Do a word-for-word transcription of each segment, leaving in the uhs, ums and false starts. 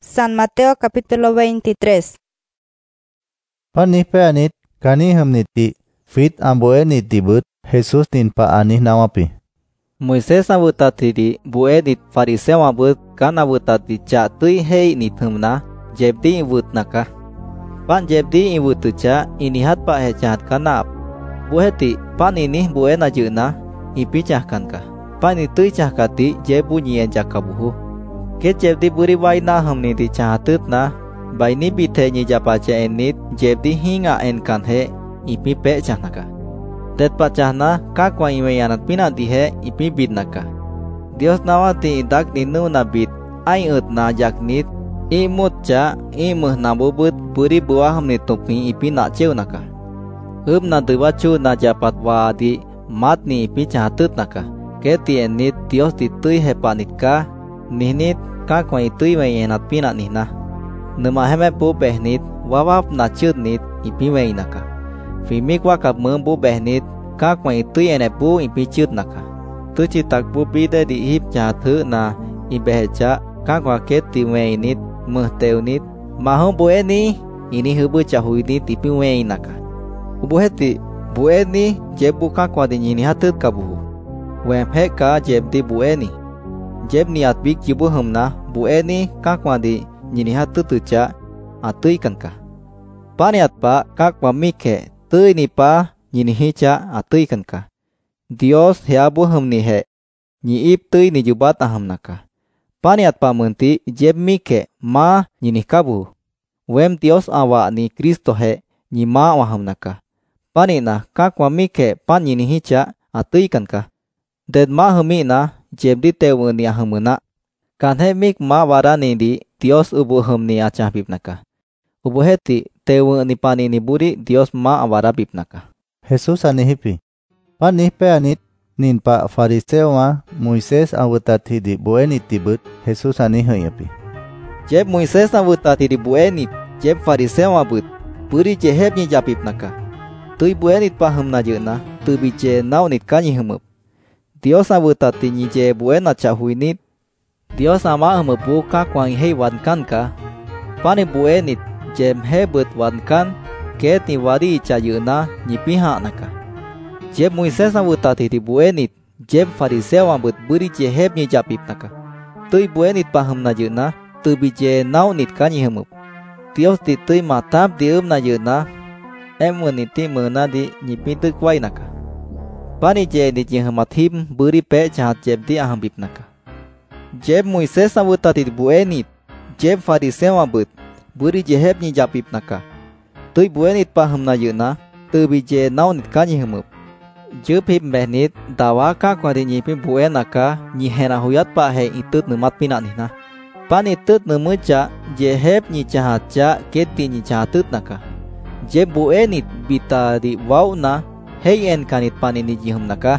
San Mateo capítulo veintitrés. Panih pe anit kani hamniti fit amboe niti but Jesus tin pa anih nawapi. Moises abutati buedit fariseu abut kan abutati cha tui hei ni thumna jebdi ibut naka. Pan jebdi ibut cha inihat pa hechat kanap. Buheti pan ini buena juna ipi cahkanka. Pan itu cahkati jebu nyien jakabuhu. Ke jebdi buri waina hamni di cahatut na baini bithe nyi japa cha enit jebdi hinga en kan he ipi pe cahnaka. Det pacahna kakwa imeyanat pina dihe ipi bit naka. Dios nawati idak ninu na bit ai ut na jaknit imut cha imuh na bubut buri buah hamni tupi ipi na cheu naka. Hum na duwachu na japat wadi matni ipi cahatut naka. Ke tienit Dios ditui hepanit ka nihnit kakwa itui meyanat pina nihna. Numa heme pu behnit wawap na chudnit ipi meinaka. Fimik wakap membu behnit kakwa itui ene pu ipi chud naka. Tuci tak pu bide di hip jahathu na ibeheja kakwa keti meinit muhteunit mahum bu eni ini hubu cahuinit ipi meinaka. Ubu heti bu eni jebu kakwa di nyini hatut kabuhu. Wem heka jebdi bu eni. Jeb niat bik jibu humna bu eni kakwa di nyini hatut tuca atui kanka. Paniat pa kakwa mike tui ni pa nyini hica atui kanka. Dios heabu humni he nyi ip tui ni jubat aham naka. Paniat pa menti jeb mike ma nyini kabu. Wem Dios awa ni Kristo he nyi ma waham naka. Panina kakwa mike pan nyini hica atui kanka. Ded ma humi na jebdi tewu ni ahamuna. Kanhe mik ma warani di Dios ubu humni acah bib naka. Ubu heti tewu ni pani ni buri Dios ma awara bib naka. Jesus anihipi. Panih pe anit nin pa fariseo ma Moises awutati di buenit tibut Jesus anihiyapi. Jeb Moises awutati di buenit jeb fariseo abut buri jeheb ni japib naka. Tui buenit pa humna jeuna tu bice naunit kanyi humup. Dios awutati nyi je buena cahuinit. Dios ama humupu kakwang hei wankan ka. Pani buenit jem hebut wankan ket ni wadi cayuna nyi pihak naka. Jeb Moises awutati di buenit jeb fariseo ambut buri jeheb nyi japib naka. Tui buenit pa humna jeuna tu bice naunit kanyi humup. Dios di tui matap di umna jeuna em meniti mena di nyi pintu kwai naka. Pani je di jehamathim buri pe jahat jeb di aham bib naka. Jeb Moises awutati di buenit jeb fariseo ambut buri jeheb nyi japib naka. Tui buenit pa humna jeuna tu bije naunit kanyi humup. Jeb hip behnit dawa kakwa di nyi pi buen naka nyi hena huyat pa he itut numat pina nihna. Pani tut numuca jeheb nyi jahat ja keti nyi jahatut naka. Jeb buenit bita di wau na hei en kanit pani ni jihum naka.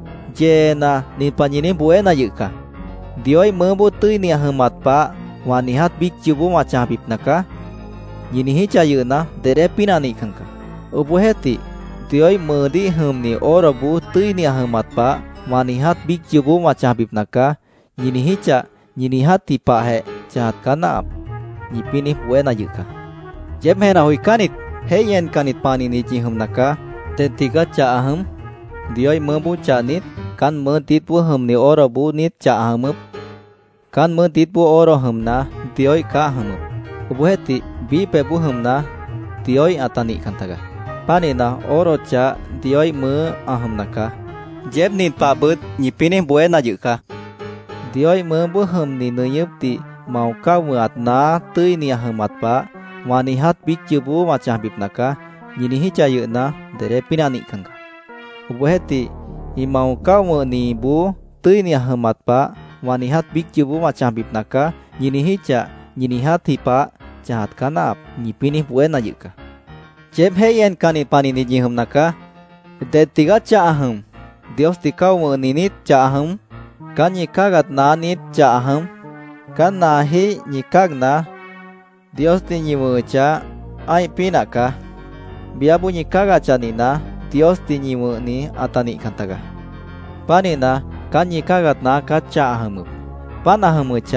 Jena ni panini buena yuka. Dioi membu tui ni ahmat pa wanihat bik jubu macam bib naka. Yini hica yuna dere pina ni kanka. Ubu heti dioi medi hum ni orobu tui ni ahmat pa wanihat bik jubu macam bib naka. Yini hica yini hati pa he jahat kanap. Nyipini buena yuka. Jeb hena hui kanit hei en kanit pani ni jihum naka. Tetiga ca aham dioi membu ca nit kan mentit bu hum ni oro bu nit ca ahamup kan mentit bu oro hum na dioi ka ahamup. Ubu heti bi pe bu hum na dioi atani kantaga. Panina oro ca dioi me aham naka. Jeb nit pa but nyipini buena yuka. Dioi membu hum ni nuyup ti mau ka muat na tui ni ahamat pa wanihat bik jubu macam bib naka. Nyini hica yuna dere pinani kanka. Ubu heti imau kau mo ni bu tui ni ahmat pa wanihat bik jubu macam bib naka. Nyini hica nyini hati pa jahat kanap nyipini buena yuka. Jeb heyen kani pani ni jihum naka. De tiga ca aham Dios di kau mo ninit ca aham kan nyikagat na nit ca aham kan nahi nyikag na Dios di nyimu ca ai pinaka. Biabu nyikaga canina Dios di nyimu ni atani kantaga. Panina kan nyikagat na kaca ahamup. Pan ahamu ca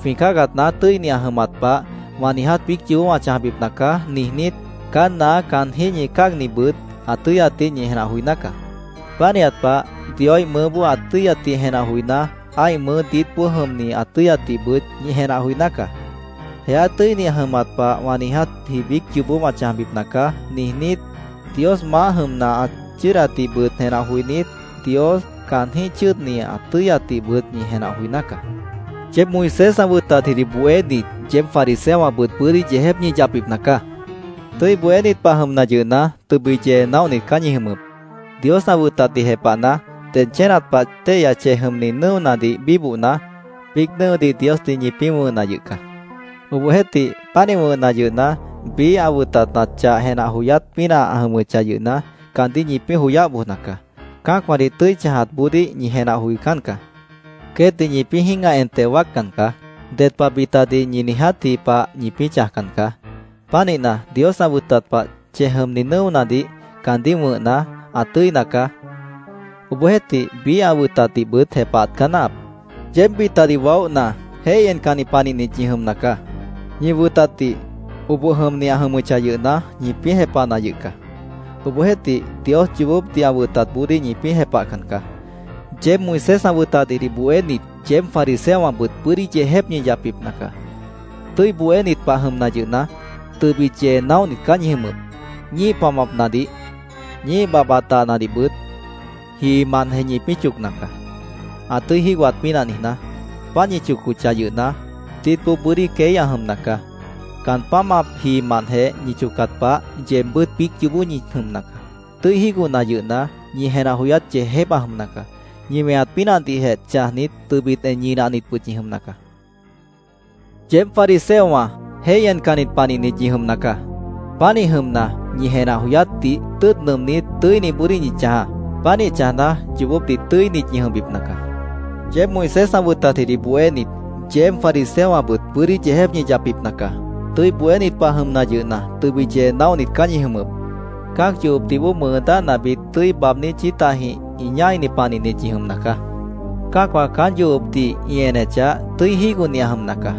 finkagat na tui ni ahmat pa wanihat pikju macam bib naka nihnit kan na kan hinyi kag ni but atui ati ni hena huinaka. Paniat pa dioi mebu atui ati hena huina ai me dit pu hem ni atui ati but ni hena huinaka. He atui ni ahmat pa wanihat hi pikju bu macam bib naka nihnit Dios ma hem na acirati but hena huinit Dios kan hi chut ni atui ati but ni hena huinaka. Jeb Moises abuta thiri buenit jeb fariseu abut puri jehep ni japip naka. Tui buenit paham na jeuna tu bije naunit kanyi humup. Dios abuta ti hepana ten cenat pa te ya cehem ni neu na di bibu na big neu di Dios ti nyipimu na yuka. Ubu heti pani mu na jeuna bi abuta tacha hena huyat pina ahamu cha jeuna kandi nyipi huyat bu naka. Kak wadi tui jahat budi nyi hena huikan ka. Keti nyipi hinga ente wakan ka. Det pa bita di nyini hati pa nyipi cahkan ka. Pani na Dios abutat pa cehem ni neu nadi kandi mu na atui naka. Ubu heti bi abutati but hepat kanap. Jem bita di wau na heyen kani pani ni cihem naka. Nyi butati ubu hem ni ahamu cayu na nyipi hepa na yuka. Ubu heti Dios cubup ti abutat budi nyipi hepakan ka. Jem Moises abutat di buenit jem fariseu abut puri jehep nyi japip naka. Tui buenit paham na jeuna tu bije naunit kanyi humup. Nyi pamap nadi nyi babata nadi but hi man he nyi picuk naka. Atui hi wat pina nihna panyi cuku cayeuna tipu buri ke aham naka. Kan pamap hi man he nyi cukat pa jem but pik cubu nyi hum naka. Tui hi guna jeuna nyi hena huyat jehep aham naka. Nyi meat pina di het cahnit tu bit e nyi nanit put nyi hum naka. Jem fariseu ma heyen kanit pani ni nyi hum naka. Pani hum na nyi hena huyat ti tut nem ni tui ni buri nyi caha. Pani cahna cubup ti tui ni nyi hum bip naka. Jem Moises abuta thiri buenit jem fariseu abut puri jehep nyi japip naka. Tui buenit paham na jeuna tu bije naunit kanyi humup. Kak cubup tibu mengeta nabi tui bab ni citahi inyai ni pani ni cihum naka. Kak wa kan cubup ti iene ca tui higu ni aham naka.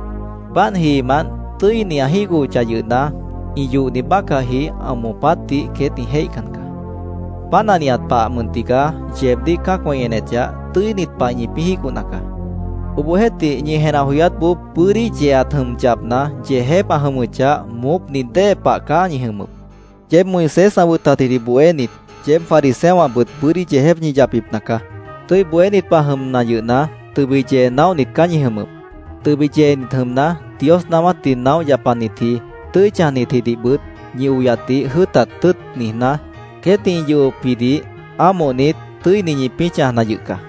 Pan hi man tui ni ahigu ca jeuna iyu ni baka hi amupati keti heikan ka. Pana niat pa muntika jeb di kak wa iene ca tui nit pa nyi pihiku naka. Ubu heti nyi hena huyat bu puri jeat hum japna jehe pa hamuca mup ninte pa ka nyi humup. Jeb Moises abuta thiri buenit jem fariseu abut puri jehep nyi japip naka. Tui buenit pa hum na yeuna tu bije naunit kanyi humup. Tu bije nit hum na Dios nama ti nau japaniti tui cahniti di but nyi uyati hutat tut nihna keti yu pidi amonit tui ni nyipi cahna yuka.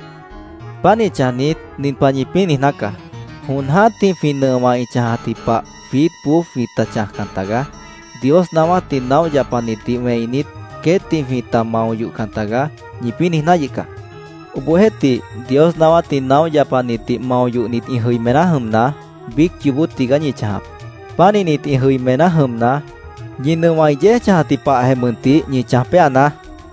Pani cahnit nin pa nyipi nihnaka. Hun hati fina ma icahati pa fit pu fita cahkan taga. Dios nama ti nau japaniti meinit keti fita mau yukan taga nyipi nihna yuka. Ubu heti Dios nama ti nau japaniti mau yuk nit ihui menahum na bik cubut tiga nyi cahap. Pani nit ihui menahum na nyi nemai je cahati pa hemunti nyi cahpe ana.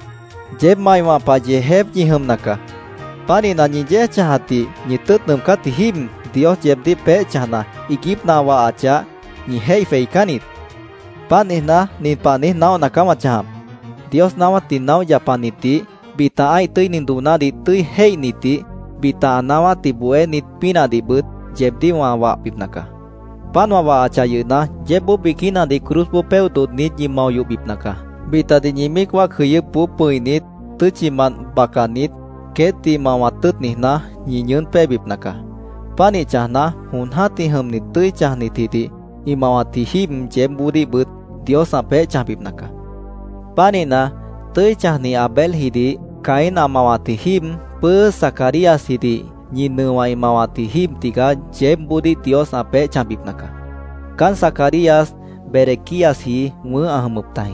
Jeb mai ma pa je hep nyi hum naka. Pani na nyi je cahati nyi tut nem kati him Dios jeb di pe cahna ikip na wa aca nyi hei fei kanit. Panih na nin panih nau nakama cahap. Dios nama ti nau japaniti bita ai tui ninduna di tui hei niti bita nawa ti buenit pina di but jeb di wa wa pip naka. Pan wa wa aca yeuna jeb bu bikina di krus bu peu tut nit nyi mau yu pip naka. Bita di nyimik wa khuyuk pu puinit tu ciman bakanit keti mawatut nihna nyinyun pe bip naka. Pani cahna hun hati hem ni tui cahni titi imawati him jem budi but Dios sampai cah bip naka. Pani na tui cahni Abel hidi kain amawati him pe Sakarias hidi nyine wa imawati him tiga jem budi Dios sampai cah bip naka. Kan Sakarias Berekias hi me ahamup tahi.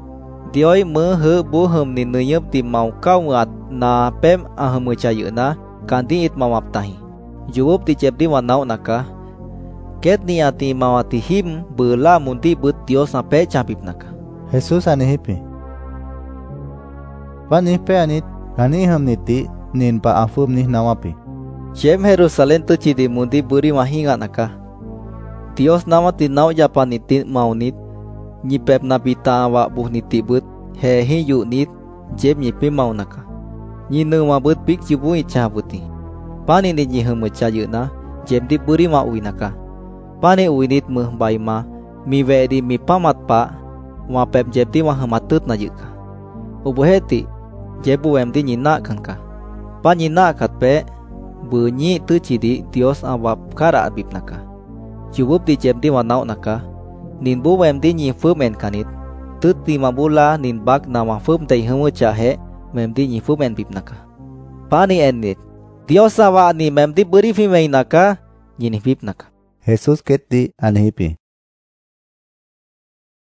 Dioi me he bu hem ni nuyep ti mau kau ngat na pem ahamu cayeuna kandi it mawap tahi. Jubup ti jeb di wanau naka. Ket niati mawati him bela munti but Dios sampai capip naka. Jesus anihipi. Panihpe anit kaniham niti nin pa afum nih nawapi. Jem Jerusalem tu cidi mundi buri mahinga naka. Dios nama tinau japanitit maunit. Nyipep nabita awak buh nitibut. Hehi yuk nit. Jem nyipi mau naka. Nyinu mabut pik jubu icha buti. Pani nit nyihem icha yukna. Jem di buri ma ui naka. Pani ui nit muh bai ma. Mi vedi mi pamat pa. Ma pep jem di mahematut na yuka. Ubu heti. Jebu em di nyinak kanka. Pa nyinak kat pe. Bunyi tu cidi Dios awap kara abib naka. Jubup di jem di wanau naka. Nin bu em di nyi fu men kanit. Tut di mabula nin bak nama fum tay hemu cahe. Mem di nyi fu men bib naka. Pani enit. Dios awa ni mem di beri fi mei naka. Nyini bib naka. Jesus ket di anhipi.